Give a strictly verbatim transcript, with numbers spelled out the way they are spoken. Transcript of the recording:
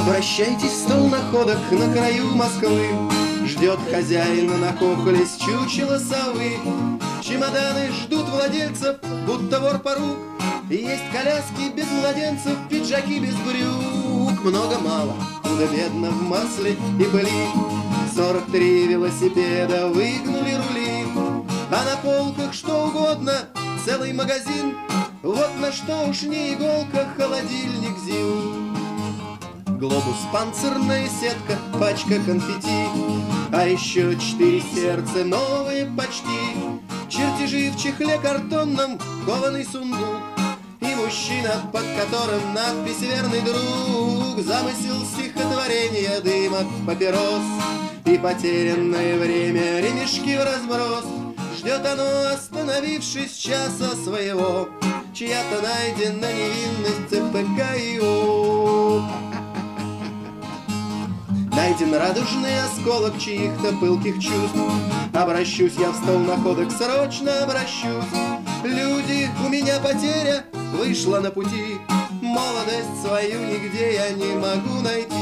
Обращайтесь, стол находок на краю Москвы. Ждет хозяина, нахохлясь, чучело совы. Чемоданы ждут владельцев, будто вор порук. Есть коляски без младенцев, пиджаки без брюк. Много-мало, худо-бедно в масле и пыли. Сорок три велосипеда выгнули рули. А на полках что угодно, целый магазин. Вот на что уж не иголка, холодильник ЗИЛ. Глобус, панцирная сетка, пачка конфетти. А еще четыре сердца, новые почти. Чертежи в чехле картонном, кованый сундук. И мужчина, под которым надпись «Верный друг». Замысел стихотворения, дым от папирос. И потерянное время, ремешки в разброс. Ждет оно, остановившись часа своего. Чья-то найдена невинность ЦПК и О. Найден радужный осколок чьих-то пылких чувств. Обращусь я в стол находок, срочно обращусь. Люди, у меня потеря вышла на пути. Молодость свою нигде я не могу найти.